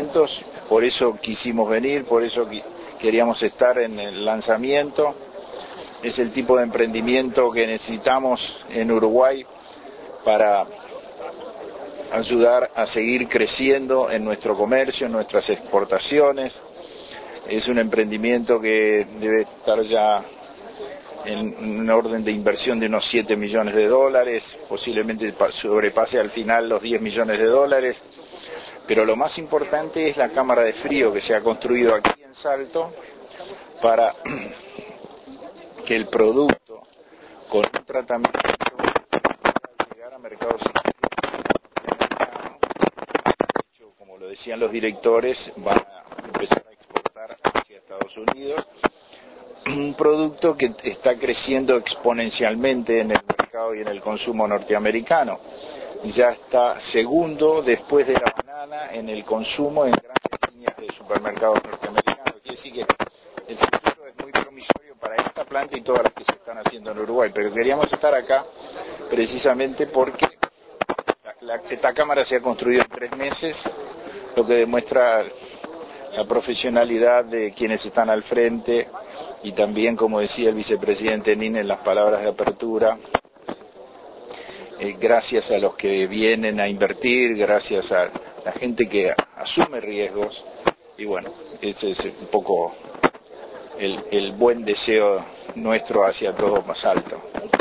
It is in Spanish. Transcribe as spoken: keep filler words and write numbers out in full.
emprendimientos, por eso quisimos venir, por eso queríamos estar en el lanzamiento. Es el tipo de emprendimiento que necesitamos en Uruguay para ayudar a seguir creciendo en nuestro comercio, en nuestras exportaciones. Es un emprendimiento que debe estar ya en un orden de inversión de unos siete millones de dólares, posiblemente sobrepase al final los diez millones de dólares, pero lo más importante es la cámara de frío que se ha construido aquí en Salto para que el producto con un tratamiento pueda llegar a mercados norteamericanos. De hecho, como lo decían los directores, van a empezar a exportar hacia Estados Unidos un producto que está creciendo exponencialmente en el mercado y en el consumo norteamericano. Ya está segundo después de la banana en el consumo en grandes líneas de supermercados norteamericanos. Quiere decir que el futuro es muy promisorio para esta planta y todas las que se están haciendo en Uruguay, pero queríamos estar acá precisamente porque la, la, esta cámara se ha construido en tres meses, lo que demuestra la profesionalidad de quienes están al frente y también, como decía el vicepresidente Nin en las palabras de apertura, eh, gracias a los que vienen a invertir, gracias a la gente que asume riesgos, y bueno, ese es un poco el, el buen deseo nuestro hacia todo más alto.